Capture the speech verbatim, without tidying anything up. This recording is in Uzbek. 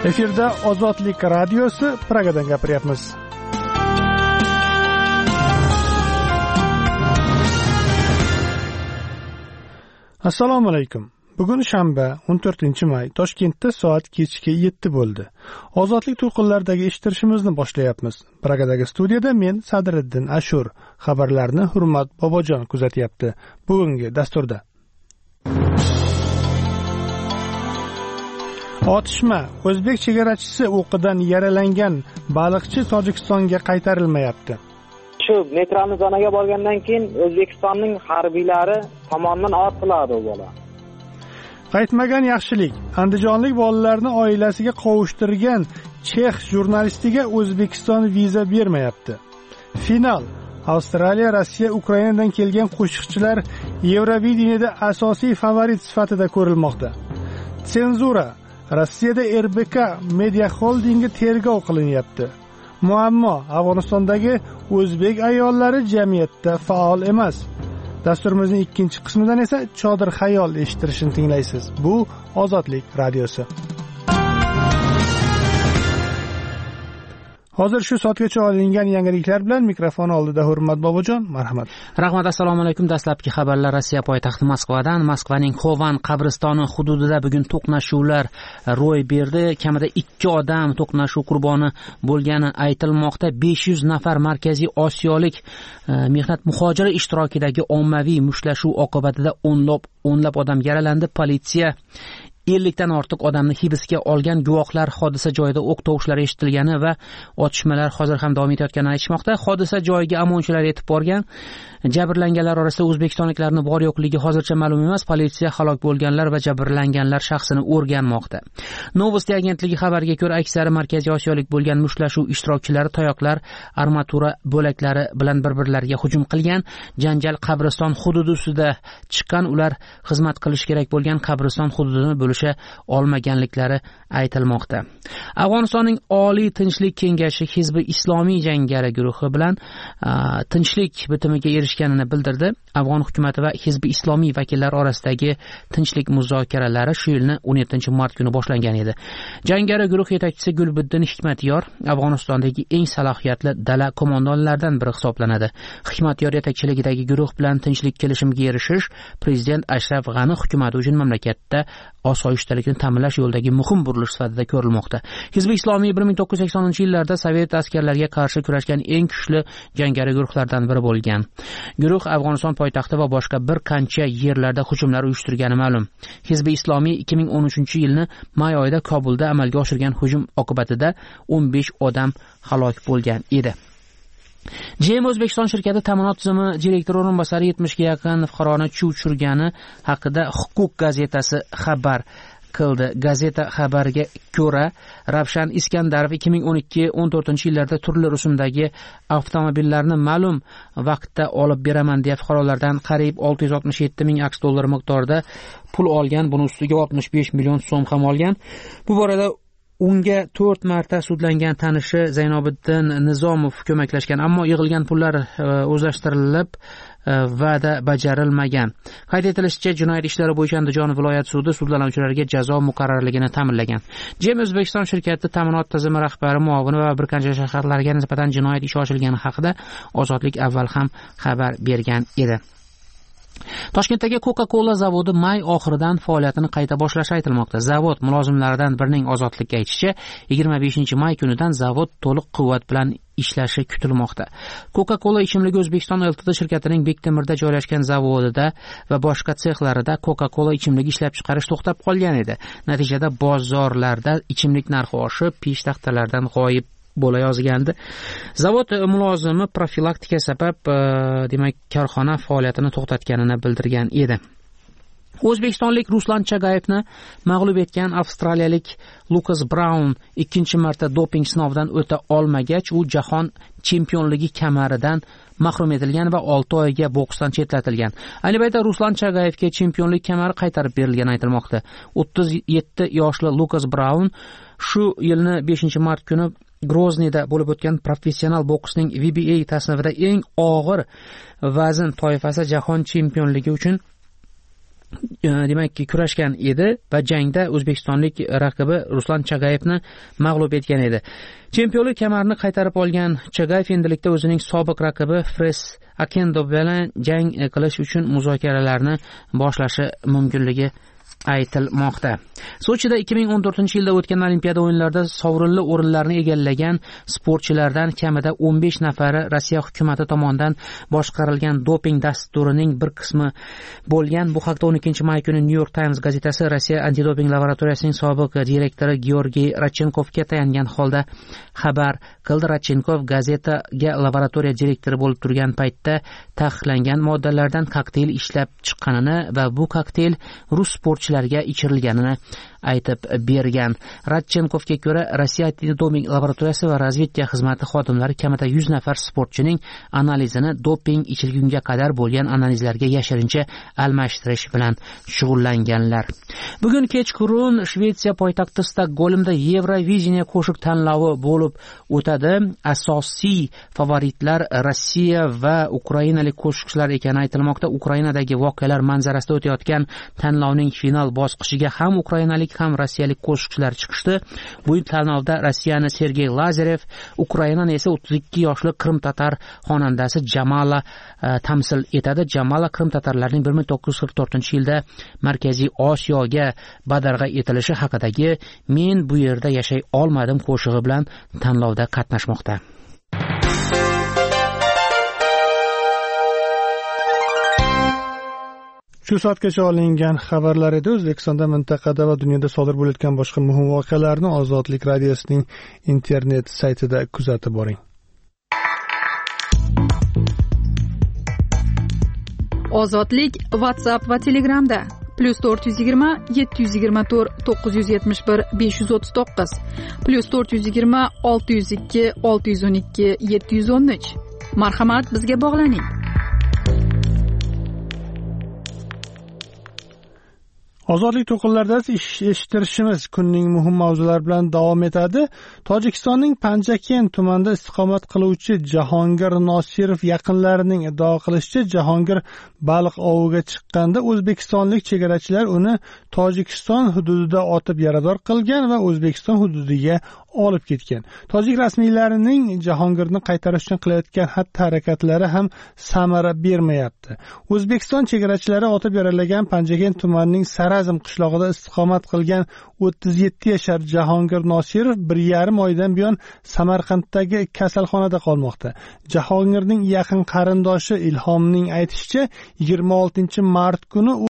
Efirda Ozodlik radiosi Pragadan gapiryapmiz. Assalomu alaykum. Bugun shanba, o'n to'rtinchi may, Toshkentda soat kechki yetti bo'ldi. Ozodlik to'lqinlaridagi eshittirishimizni boshlayapmiz. Pragadagi studiyada men Sadriddin Ashur, xabarlarni Hurmat Bobojon kuzatyapti. Bugungi dasturda otishma, o'zbek chegarachisi o'qidan yaralangan baliqchi Tojikistonga qaytarilmayapti. Shu metroni zonaga borgandan keyin O'zbekistonning harbiylari tomonidan otiladi u bola. Qaytmagan yaxshilik. Andijonlik bolalarni oilasiga qovushtirgan chex jurnalistiga O'zbekiston viza bermayapti. Final. Avstraliya, Rossiya, Ukrainadan kelgan qo'shiqchilar Eurovideniyada asosiy favorit sifatida ko'rilmoqda. Senzura. Rossiyada R B K Media Holdingi tergov qilinyapti. Muammo Afg'onistondagi o'zbek ayollari jamiyatda faol emas. Dasturimizning ikkinchi qismidan esa Chodir xayol eshittirishini tinglaysiz. Bu Ozodlik radiosi. Hozir shu soatgacha olingan yangiliklar bilan mikrofon oldida Hurmat Bobojon, marhamat. Rahmat, assalomu alaykum. Dastlabki xabarlar Rossiya poytaxti Moskvadan. Moskvaning Xovan qabristoni hududida bugun to'qnashuvlar ro'y berdi. Kamida ikki odam to'qnashuv qurboni bo'lgani aytilmoqda. besh yuz nafar Markaziy Osiyolik e, mehnat muhojiri ishtirokidagi ommaviy mushtlashuv oqibatida o'nlab o'nlab odam yaralandi. Politsiya ellikdan ortiq odamni hibsga olgan. Guvohlar hodisa joyida o'q tovushlari eshitilgani va otishmalar hozir ham davom etayotganini aytishmoqda. Hodisa joyiga OMONchilar yetib borgan. Jabrlanganlar orasida o'zbekistonliklarning bor yo'qligi hozircha ma'lum emas. Politsiya halok bo'lganlar va jabrlanganlar shaxsini o'rganmoqda. Novosti agentligi xabariga ko'ra, aksari Markaziy Osiyolik bo'lgan mushtlashuv ishtirokchilari tayoqlar, armatura bo'laklari bilan bir-birlariga hujum qilgan. Janjal qabriston hududi ustida chiqqan. Ular xizmat qilish kerak bo'lgan qabriston hududini bo'lisha olmaganliklari aytilmoqda. Afg'onistonning Oliy tinchlik kengashi Hizbi Islomiy jangari guruhi bilan a, tinchlik bitimiga erishganini bildirdi. Afg'on hukumati va Hizbi Islomiy vakillari orasidagi tinchlik muzokaralari shu yilning o'n yettinchi mart kuni boshlangan edi. Jangari guruh yetakchisi Gulbuddin Hikmatyor Afg'onistondagi eng salohiyatli dala qo'mondonlaridan biri hisoblanadi. Hikmatyor yetakchiligidagi guruh bilan tinchlik kelishimiga erishish prezident Ashraf G'ani hukumati uchun mamlakatda osoyishtalikni ta'minlash yo'lidagi muhim burilish sifatida ko'rilmoqda. Hizbi Islomiy bir ming to'qqiz yuz saksoninchi yillarda Sovet askarlariga qarshi kurashgan eng kuchli jangari guruhlardan biri bo'lgan. Guruh Afg'oniston poytaxti va boshqa bir qancha yerlarda hujumlar uyushtirgani ma'lum. Hizbi Islomiy ikki ming o'n uchinchi yilni may oyida Kobulda amalga oshirgan hujum oqibatida o'n besh odam halok bo'lgan edi. J M O'zbekiston shirkati ta'minot tizimi direktori o'rinbosari yetmishga yaqin fuqaroni chuv tushirgani haqida Huquq gazetasi xabar qildi. Gazeta xabariga ko'ra, Ravshan Iskandarov ikki ming o'n ikki o'n to'rtinchi yillarda turli rusumdagi avtomobillarni ma'lum vaqtda olib beraman deya fuqarolardan qariyb olti yuz oltmish yetti ming aks dollari miqdorida pul olgan. Buni ustiga oltmish besh million so'm ham olgan. Bu borada unga to'rt marta sudlangan tanishi Zaynobiddin Nizomov ko'maklashgan, ammo yig'ilgan pullar o'zlashtirilib va'da bajarilmagan. Qayd etilishicha, jinoyat ishlari bo'yicha Andijon viloyat sudi sudlanuvchilarga jazo muqarrarligini ta'minlagan. J M O'zbekiston shirkati ta'minot tizimi rahbari muovini va bir qancha shaharlarga nisbatan jinoyat ishi ochilgani haqida Ozodlik avval ham xabar bergan edi. Toshkentdagi Coca-Cola zavodi may oxiridan faoliyatini qayta boshlashi aytilmoqda. Zavod mulozimlaridan birining Ozodlikka aytishicha, yigirma beshinchi may kunidan zavod to'liq quvvat bilan ishlashi kutilmoqda. Coca-Cola ichimligi O'zbekiston Ltd shirkatining Bektemirda joylashgan zavodida va boshqa sexlarida Coca-Cola ichimligi ishlab chiqarish to'xtab qolgan edi. Natijada bozorlarda ichimlik narxi oshib, peshtaxtalardan g'oyib bo'la yozgandi. Zavod mulozimi profilaktika sabab, demak, korxona faoliyatini to'xtatganini bildirgan edi. O'zbekistonlik Ruslan Chagayevni mag'lub etgan avstraliyalik Lukas Braun ikkinchi marta doping sinovidan o'ta olmagach, u jahon chempionligi kamaridan mahrum etilgan va olti oyga boksdan chetlatilgan. Ayni paytda Ruslan Chagayevga chempionlik kamari qaytarib berilgani aytilmoqda. o'ttiz yetti yoshli Lukas Braun shu yilning beshinchi mart kuni Grozniyda bo'lib o'tgan professional boksning V B A tasnifida eng og'ir vazn toifasi jahon chempionligi uchun demak kurashgan edi va jangda o'zbekistonlik raqibi Ruslan Chagayevni mag'lub etgan edi. Chempionlik kamarini qaytarib olgan Chagayev endilikda o'zining sobiq raqibi Fres Akendo bilan jang qilish uchun muzokaralarni boshlashi mumkinligi aytilmoqda. Sochida ikki ming o'n to'rtinchi yilda o'tgan Olimpiada o'yinlarida sovrinli o'rinlarni egallagan sportchilardan kamida o'n besh nafari Rossiya hukumati tomonidan boshqarilgan doping dasturining bir qismi bo'lgan. Bu haqda o'n ikkinchi may kuni New York Times gazetasi Rossiya antidoping laboratoriyasining sobiq direktori Georgiy Radchenkovga tayangan holda xabar qildi. Radchenkov gazetaga laboratoriya direktori bo'lib turgan paytda taqiqlangan moddalardan kokteyl ishlab chiqqanini va bu kokteyl rus sportchilarga ichirilganini aytib bergan. Radchenkovga ko'ra, Rossiya antidoping laboratoriyasi va razvedka xizmati xodimlari kamida yuz nafar sportchining analizini doping ichilgunga qadar bo'lgan analizlarga yashirincha almashtirish bilan shug'ullanganlar. Bugun kechqurun Shvetsiya poytaxti Stokgolmda Eurovision qo'shiq tanlovi bo'lib o'tadi. Asosiy favoritlar Rossiya va ukrainalik qo'shiqchilar ekani aytilmoqda. Ukrainadagi voqealar manzarasida o'tayotgan tanlovning final bosqichiga ham ukrainalik ham rossiyalik qo'shiqchilar chiqishdi. Bu tanlovda Rossiyani Sergey Lazarev, Ukrainani esa o'ttiz ikki yoshli Qrim-tatar xonandasi Jamala uh, tamsil etadi. Jamala Qrim-tatarlarning bir ming to'qqiz yuz qirq to'rtinchi yilda Markaziy Osiyoga badarg'a etilishi haqidagi "Men bu yerda yashay olmadim" qo'shig'i bilan tanlovda qatnashmoqda. Shu soatgacha olingan xabarlar edi. O'zbekistonda, mintaqada va dunyoda sodir bo'layotgan boshqa muhim voqealarni Ozodlik radiosining internet saytida kuzatib boring. Ozodlik WhatsApp va Telegramda plus to'rt yuz yigirma yetti yuz yigirma to'rt to'qqiz yuz yetmish bir besh yuz o'ttiz to'qqiz plus to'rt yuz yigirma olti yuz ikki olti yuz o'n ikki yetti yuz o'n uch. Marhamat, bizga bog'laning. Ozodlik to'qinlarida eshittirishimiz kunning muhim mavzulari bilan davom etadi. Tojikistonning Panjaken tumanida istiqomat qiluvchi Jahongir Nosirov yaqinlarining iddao qilishicha, Jahongir baliq oviga chiqqanda o'zbekistonlik chegarachilar uni Tojikiston hududida otib yarador qilgan va O'zbekiston hududiga olib ketgan. Tojik rasmiylarining Jahongirni qaytarish uchun qilayotgan xatti-harakatlari ham samara bermayapti. O'zbekiston chegarachilari otib yaralagan Panjaken tumanining Sarazm qishlog'ida istiqomat qilgan o'ttiz yetti yashar Jahongir Nosirov bir yarim oydan buyon Samarqanddagi kasalxonada qolmoqda. Jahongirning yaqin qarindoshi Ilhomning aytishicha, yigirma oltinchi mart kuni